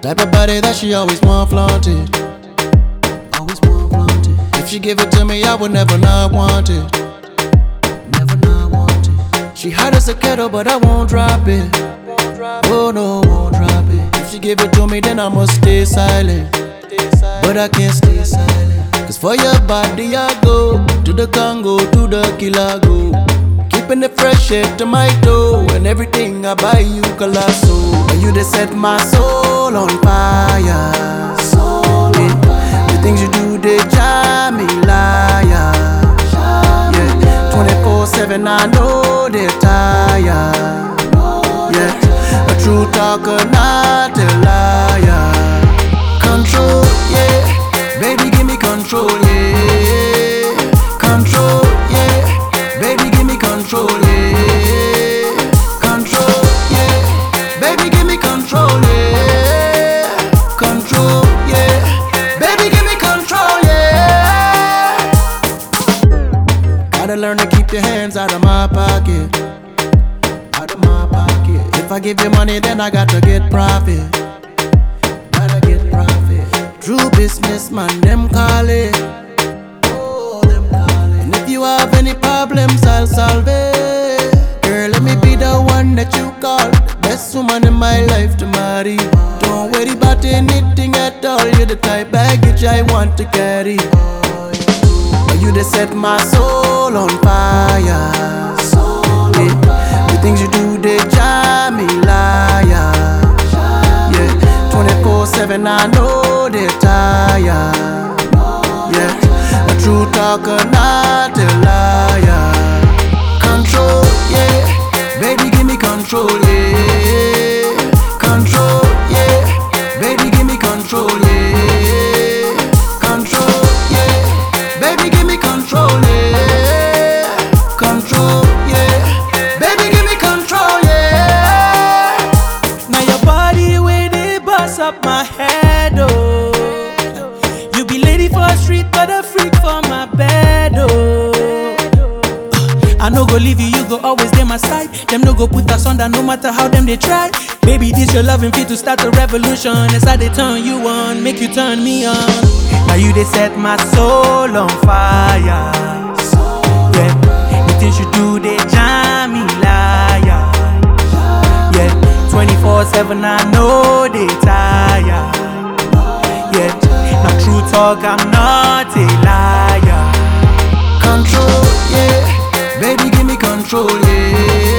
Type of body that she always want flaunted. Always want flaunted. If she give it to me, I would never not want it. Never not want it. She hot as a kettle, but I won't drop it. Oh no, won't drop it. If she give it to me, then I must stay silent. But I can't stay silent. Cause for your body I go to the Congo, to the Kilago. Keeping it fresh head to my toe. And everything I buy you colossal. And you just set my soul on fire. The things you do, they drive me liar. Yeah, 24/7 I know they're tired. Yeah, a true talker, not a liar. Control, yeah, baby give me control, yeah. Control, yeah, baby give me control, yeah. Control, yeah, baby give me control, yeah. Control, yeah, baby give me control, yeah. Gotta learn to keep your hands out of my pocket. Out of my pocket. If I give you money, then I got to get profit. Gotta get profit. True businessman, them call it. Oh, them call it. And if you have any problems, I'll solve it. Girl, let me be the one that you call. The best woman in my life to marry. Don't worry about anything at all. You're the type baggage I want to carry. You just set my soul on fire. The things you do, they drive me liar. Yeah, 24/7 I know they're tired. Yeah, a true talker, not a liar. Control, yeah, baby give me control, yeah. Control, yeah, baby give me control, yeah. Control, yeah, baby give me control, yeah. Control, yeah, baby give me control, yeah. Now your body way they bust up my head, oh. You be lady for the street, but a freak for my bed, oh. I no go leave you, you go always dey my side. Them no go put us under, no matter how them they try. Baby, this your loving fit to start a revolution. As I they turn you on, make you turn me on. Now you they set my soul on fire. Yeah, the things you do they jam me liar. Yeah, 24/7 I know they tired. Yeah, now true talk I'm not a liar. Control, yeah, baby give me control, yeah.